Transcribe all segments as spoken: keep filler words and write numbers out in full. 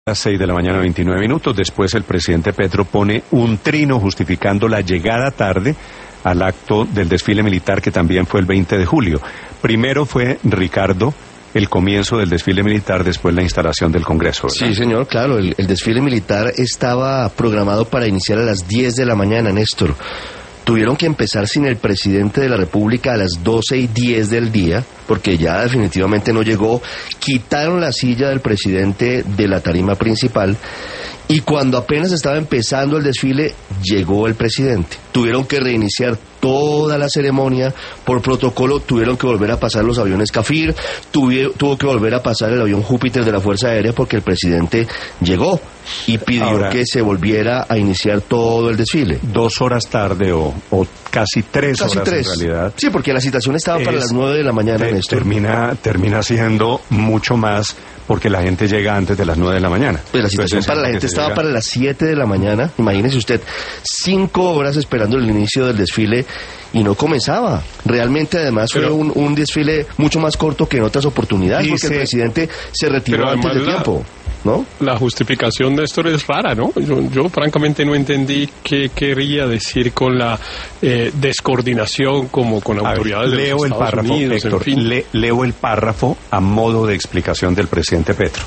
Las seis de la mañana, veintinueve minutos. Después el presidente Petro pone un trino justificando la llegada tarde al acto del desfile militar que también fue el veinte de julio. Primero fue, Ricardo, el comienzo del desfile militar, después la instalación del Congreso, ¿verdad? Sí, señor, claro. El, el desfile militar estaba programado para iniciar a las diez de la mañana, Néstor. Tuvieron que empezar sin el presidente de la República a las doce y diez del día, porque ya definitivamente no llegó. Quitaron la silla del presidente de la tarima principal y cuando apenas estaba empezando el desfile, llegó el presidente. Tuvieron que reiniciar toda la ceremonia por protocolo, tuvieron que volver a pasar los aviones Cafir, tuvo, tuvo que volver a pasar el avión Júpiter de la Fuerza Aérea porque el presidente llegó y pidió Ahora, que se volviera a iniciar todo el desfile. Dos horas tarde o, o casi tres casi horas tres. En realidad. Sí, porque la citación estaba es, para las nueve de la mañana. Te, Néstor. Termina, termina siendo mucho más porque la gente llega antes de las nueve de la mañana. Pues la citación Entonces, para la gente estaba llega... para las siete de la mañana. Imagínese usted, cinco horas esperando el inicio del desfile y no comenzaba. Realmente, además, fue un, un desfile mucho más corto que en otras oportunidades, dice, porque el presidente se retiró antes de la, tiempo, ¿no? La justificación de esto es rara, ¿no? Yo, yo francamente no entendí qué quería decir con la eh, descoordinación como con autoridades ver, leo de los el Estados párrafo, Unidos, Héctor, en fin. le, leo el párrafo a modo de explicación del presidente Petro.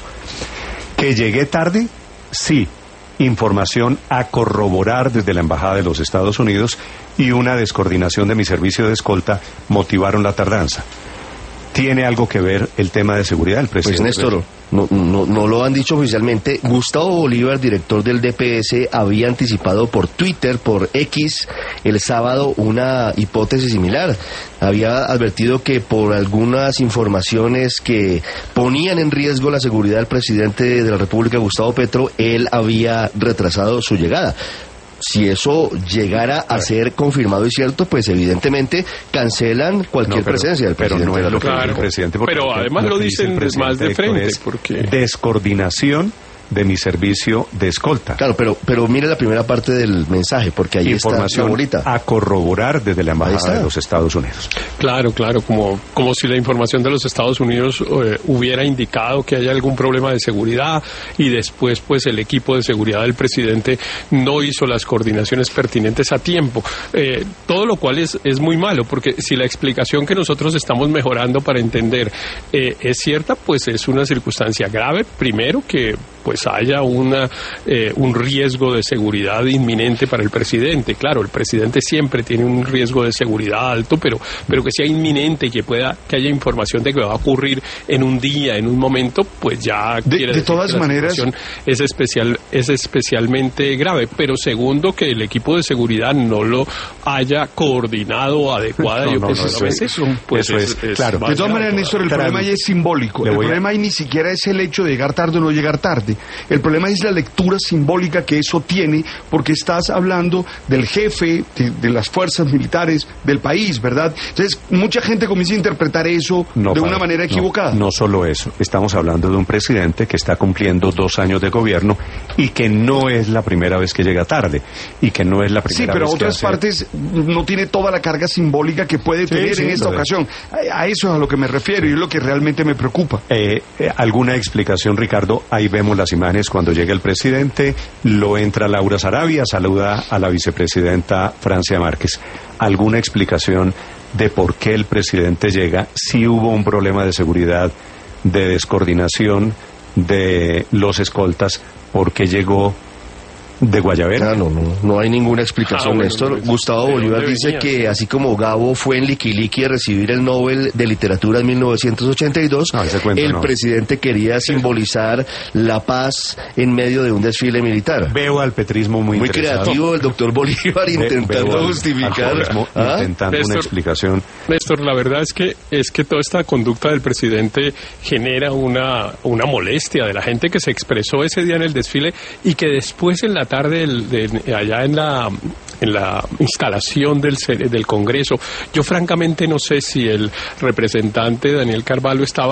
¿Que llegué tarde? Sí. Información a corroborar desde la Embajada de los Estados Unidos y una descoordinación de mi servicio de escolta motivaron la tardanza. ¿Tiene algo que ver el tema de seguridad del presidente? Pues Néstor, no, no, no lo han dicho oficialmente. Gustavo Bolívar, director del D P S, había anticipado por Twitter, por X, el sábado una hipótesis similar. Había advertido que por algunas informaciones que ponían en riesgo la seguridad del presidente de la República, Gustavo Petro, él había retrasado su llegada. Si eso llegara a ser confirmado y cierto, pues evidentemente cancelan cualquier no, pero, presencia del presidente. Pero no es lo que claro, dice el presidente. Pero además lo, lo dicen más de frente. Porque... Descoordinación de mi servicio de escolta. Claro, pero pero mire la primera parte del mensaje, porque ahí información está a corroborar desde la Embajada de los Estados Unidos. Claro, claro, como, como si la información de los Estados Unidos eh, hubiera indicado que hay algún problema de seguridad y después pues el equipo de seguridad del presidente no hizo las coordinaciones pertinentes a tiempo. Eh, todo lo cual es, es muy malo, porque si la explicación que nosotros estamos mejorando para entender eh, es cierta, pues es una circunstancia grave. Primero que pues haya una eh, un riesgo de seguridad inminente para el presidente. Claro, el presidente siempre tiene un riesgo de seguridad alto, pero pero que sea inminente y que pueda que haya información de que va a ocurrir en un día, en un momento, pues ya de, quiere de decir todas que la maneras situación es especial es especialmente grave. Pero segundo, que el equipo de seguridad no lo haya coordinado adecuada. No, yo no, pienso no, eso, eso, es, pues eso es, es, es claro. De todas maneras, Néstor, el problema ahí es simbólico. El problema ahí ni siquiera es el hecho de llegar tarde o no llegar tarde. El problema es la lectura simbólica que eso tiene, porque estás hablando del jefe de, de las fuerzas militares del país, ¿verdad? Entonces, mucha gente comienza a interpretar eso no, de padre, una manera equivocada. No, no solo eso, estamos hablando de un presidente que está cumpliendo dos años de gobierno y que no es la primera vez que llega tarde y que no es la primera vez que Sí, pero a otras hace... partes no tiene toda la carga simbólica que puede sí, tener sí, en esta ocasión. A, a eso es a lo que me refiero y es lo que realmente me preocupa. Eh, eh, ¿Alguna explicación, Ricardo? Ahí vemos las imágenes cuando llega el presidente, lo entra Laura Sarabia, saluda a la vicepresidenta Francia Márquez. ¿Alguna explicación de por qué el presidente llega? Si hubo un problema de seguridad, de descoordinación de los escoltas, ¿por qué llegó de Guayabera? Ah, no, no, no hay ninguna explicación, ah, bueno, Néstor. No, no, Gustavo Bolívar dice venía? que así como Gabo fue en Liquiliqui a recibir el Nobel de Literatura en mil novecientos ochenta y dos, ah, cuento, el no. presidente quería simbolizar la paz en medio de un desfile militar. Veo al petrismo muy Muy creativo el doctor Bolívar intentando Ve, justificar. Al, ¿Ah? Intentando Néstor, una explicación. Néstor, la verdad es que es que toda esta conducta del presidente genera una, una molestia de la gente que se expresó ese día en el desfile y que después en la tarde el, de, allá en la en la instalación del del Congreso, yo francamente no sé si el representante Daniel Carvalho estaba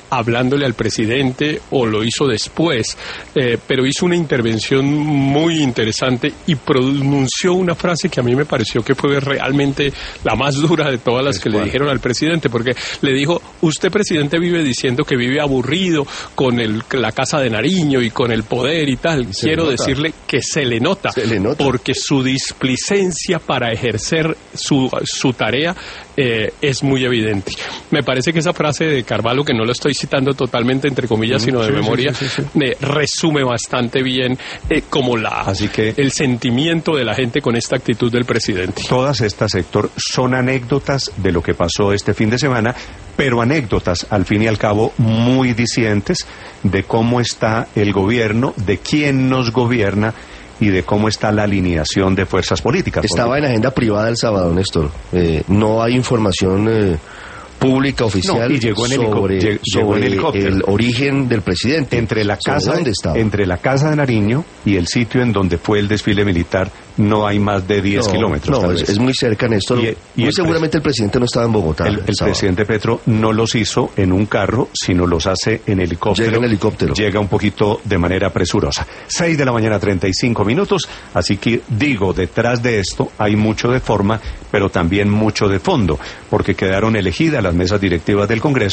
hablándole al presidente o lo hizo después, eh, pero hizo una intervención muy interesante y pronunció una frase que a mí me pareció que fue realmente la más dura de todas las que le dijeron al presidente, porque le dijo: usted, presidente, vive diciendo que vive aburrido con el, la Casa de Nariño y con el poder y tal. Quiero decirle que se le nota, se le nota. porque su displicencia para ejercer su, su tarea eh, es muy evidente. Me parece que esa frase de Carvalho, que no lo estoy citando totalmente entre comillas, sino de sí, memoria, sí, sí, sí. Eh, resume bastante bien eh, como la Así que el sentimiento de la gente con esta actitud del presidente. Todas estas, Héctor, son anécdotas de lo que pasó este fin de semana, pero anécdotas, al fin y al cabo, muy discientes de cómo está el gobierno, de quién nos gobierna y de cómo está la alineación de fuerzas políticas. Estaba en agenda privada el sábado, Néstor. Eh, no hay información eh, pública oficial no, y llegó en sobre, llegó sobre en helicóptero. el origen del presidente. Entre la casa, ¿Dónde estaba? entre la casa de Nariño y el sitio en donde fue el desfile militar no hay más de diez no, kilómetros. No, es, es muy cerca, Néstor. Y, y muy el seguramente el presidente no estaba en Bogotá. El, el, el presidente Petro no los hizo en un carro, sino los hace en helicóptero. Llega en helicóptero. Llega un poquito de manera presurosa. Seis de la mañana, treinta y cinco minutos. Así que digo, detrás de esto hay mucho de forma, pero también mucho de fondo, porque quedaron elegidas las mesas directivas del Congreso